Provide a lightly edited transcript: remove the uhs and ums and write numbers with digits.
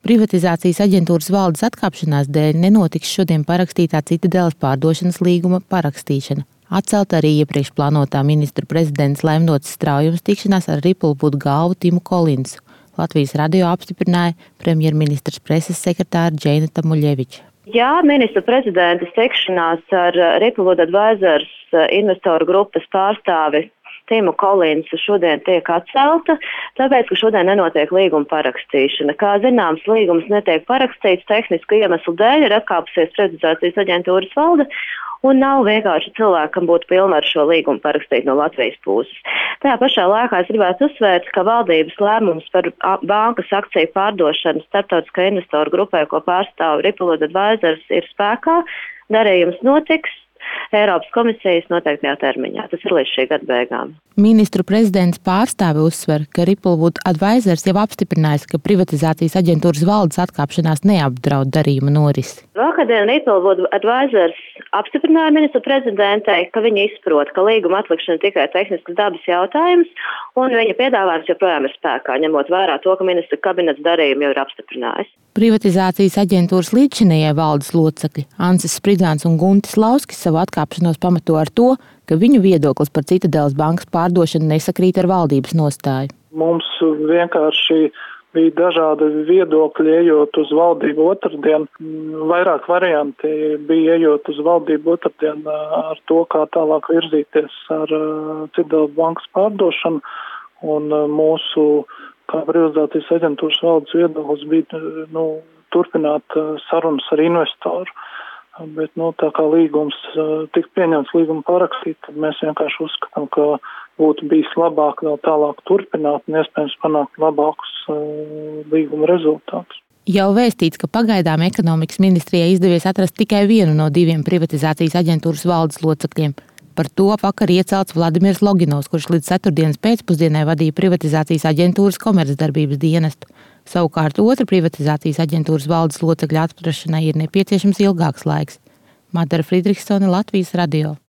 Privatizācijas aģentūras valdes atkāpšanās dēļ nenotiks šodien parakstītā Citadeles pārdošanas līguma parakstīšana. Atcelta arī iepriekš plānotā ministru prezidents Laimdotas Straujums tikšanās ar Ripplwood galvu Timu Kolinsu. Latvijas radio apstiprināja premjerministrs preses sekretāra Džeina Tamuļeviča. Jā, ministra prezidenta tikšanās ar Ripplwood Advisors investoru grupas pārstāvi Timu Kolinsu šodien tiek atcelta, tāpēc, ka šodien nenotiek līguma parakstīšana. Kā zināms, līgums netiek parakstīts tehnisku iemeslu dēļ, ir atkāpusies privatizācijas aģentūras valde, un nav vienkārši cilvēkam būtu pilnvaru šo līgumu parakstīt no Latvijas puses. Tajā pašā laikā es gribētu uzsvērt, ka valdības lēmums par bankas akciju pārdošanu starptautiskai investoru grupai, ko pārstāv Ripplwood Advisors, ir spēkā. Darījums notiks Eiropas komisijas noteiktajā termiņā. Tas ir līdz šī gada beigām. Ministru prezidents pārstāve uzsver, ka Ripplwood Advisors jau apstiprinājis, ka privatizācijas aģentūras valdes atkāpšanās neapdraud darījuma norisi. Vakardien Ripplwood Advisors apstiprināja ministru prezidentei, ka viņi izprot, ka līguma atlikšana tikai tehniskas dabas jautājums, un viņa piedāvājums joprojām ir spēkā, ņemot vērā to, ka ministra kabinets darījumu jau ir apstiprinājis. Privatizācijas aģentūras līdzinējie valdes locekļi Ansis Spridzāns un Guntis Lauskis savu atkāpšanos pamato ar to, ka viņu viedoklis par Citadeles bankas pārdošanu nesakrīt ar valdības nostāju. Mums vienkārši bija dažādi viedokļi, ejot uz valdību otrdien. Vairāk varianti bija ejot uz valdību otrdien ar to, kā tālāk virzīties ar Citadeles bankas pārdošanu. Un mūsu kā privatizācijas aģentūras valdes viedoklis bija turpināt sarunas ar investoru. Bet tā kā līgums tika pieņemts, līguma parakstīt, tad mēs vienkārši uzskatām, ka būtu bijis labāk vēl tālāk turpināt un iespējams panākt labākus līguma rezultātus. Jau vēstīts, ka pagaidām ekonomikas ministrijai izdevies atrast tikai vienu no 2 privatizācijas aģentūras valdes locekļiem. Par to vakar iecelts Vladimirs Loginovs, kurš līdz ceturtdienas pēcpusdienai vadīja privatizācijas aģentūras komercdarbības dienestu. Savukārt otra privatizācijas aģentūras valdes locekļa atrašanai ir nepieciešams ilgāks laiks. Madara Friedrichsone, Latvijas radio.